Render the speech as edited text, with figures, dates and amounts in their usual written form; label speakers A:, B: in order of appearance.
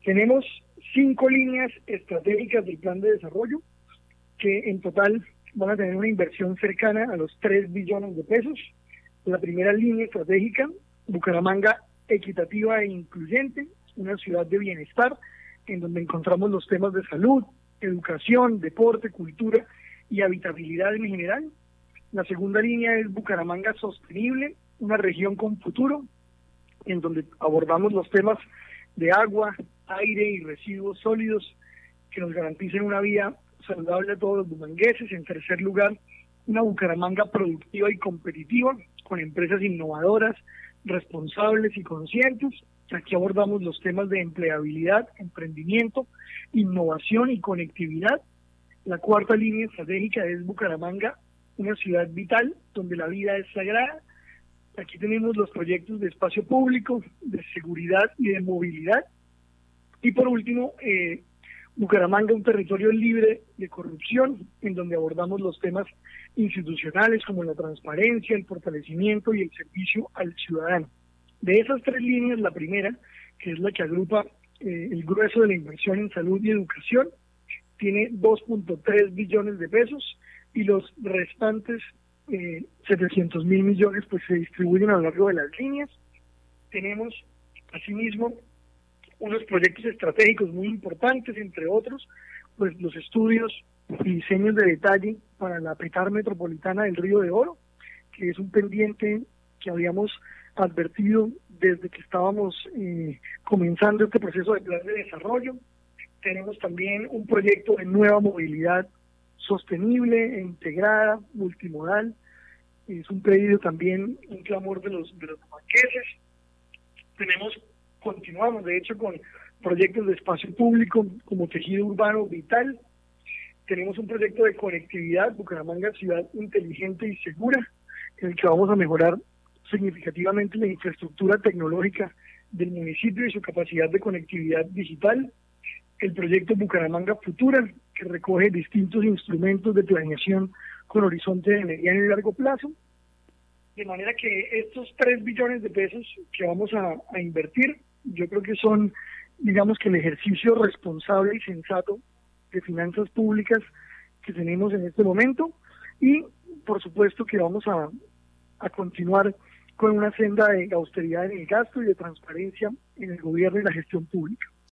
A: Tenemos 5 líneas estratégicas del plan de desarrollo que en total van a tener una inversión cercana a los 3 billones de pesos. La primera línea estratégica, Bucaramanga equitativa e incluyente, una ciudad de bienestar, en donde encontramos los temas de salud, educación, deporte, cultura y habitabilidad en general. La segunda línea es Bucaramanga sostenible, una región con futuro, en donde abordamos los temas de agua, aire y residuos sólidos que nos garanticen una vida saludable a todos los bumangueses. En tercer lugar, una Bucaramanga productiva y competitiva, con empresas innovadoras, responsables y conscientes. Aquí abordamos los temas de empleabilidad, emprendimiento, innovación y conectividad. La cuarta línea estratégica es Bucaramanga, una ciudad vital donde la vida es sagrada. Aquí tenemos los proyectos de espacio público, de seguridad y de movilidad. Y por último, Bucaramanga, un territorio libre de corrupción, en donde abordamos los temas institucionales como la transparencia, el fortalecimiento y el servicio al ciudadano. De esas 3 líneas, la primera, que es la que agrupa el grueso de la inversión en salud y educación, tiene 2.3 billones de pesos y los restantes 700.000 millones pues se distribuyen a lo largo de las líneas. Tenemos asimismo unos proyectos estratégicos muy importantes, entre otros, pues los estudios y diseños de detalle para la petar metropolitana del Río de Oro, que es un pendiente que habíamos advertido desde que estábamos comenzando este proceso de plan de desarrollo. Tenemos también un proyecto de nueva movilidad sostenible e integrada, multimodal. Es un pedido también, un clamor de los bumangueses. Continuamos de hecho con proyectos de espacio público como tejido urbano vital. Tenemos un proyecto de conectividad, Bucaramanga ciudad inteligente y segura, en el que vamos a mejorar significativamente la infraestructura tecnológica del municipio y su capacidad de conectividad digital. El proyecto Bucaramanga Futura, que recoge distintos instrumentos de planeación con horizonte de mediano y largo plazo. De manera que estos 3 billones de pesos que vamos a invertir, yo creo que son, digamos que el ejercicio responsable y sensato de finanzas públicas que tenemos en este momento, y por supuesto que vamos a continuar con una senda de austeridad en el gasto y de transparencia en el gobierno y la gestión pública.